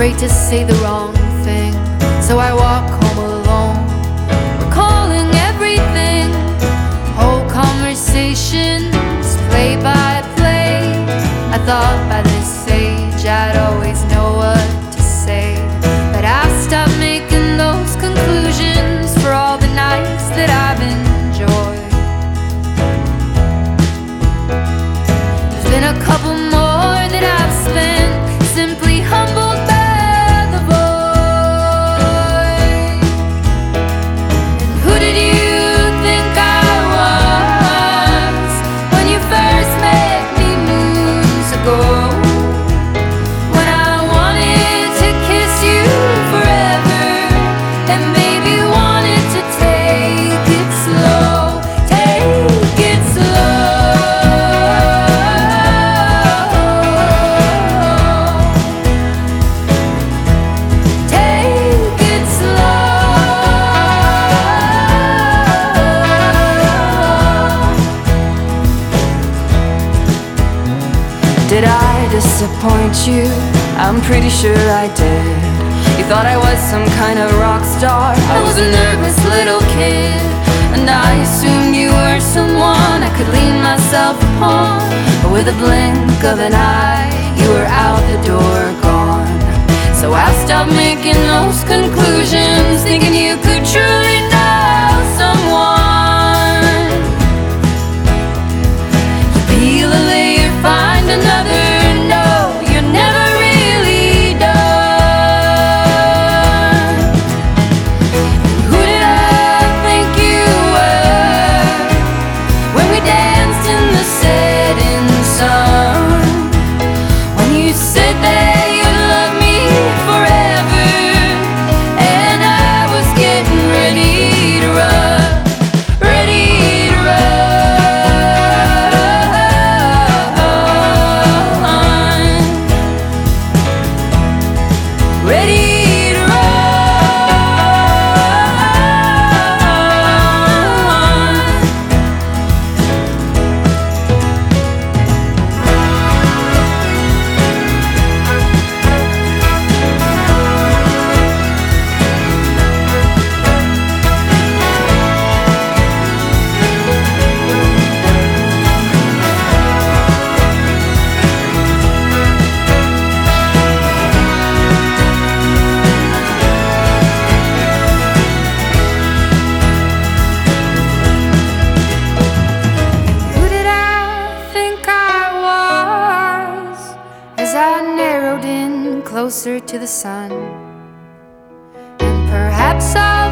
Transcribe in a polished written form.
afraid to say the wrong thing, so I walk home alone, recalling everything. Whole conversations, play by play. I thought by this age I'd always know what to say, but I've stopped making those conclusions for all the nights that I've enjoyed. There's been a couple more that I've spent simply humbled by the void. And who did you think I was when you first met me moons ago? When I wanted to kiss you forever and maybe wanted to take it slow, take it Did I disappoint you? I'm pretty sure I did. You thought I was some kind of rock star. I was a nervous little kid, and I assumed you were someone I could lean myself upon. But with a blink of an eye, you were out the door, gone. So I've stopped making those conclusions, thinking you could truly know someone. You peel a layer, find another. No, you're never really done. Who did I think you were when we danced in the setting sun? When you said that you'd love me forever, and I was getting ready to run, ready to run, ready to run. Who did I think I was as I narrowed in closer to the sun? And perhaps I'll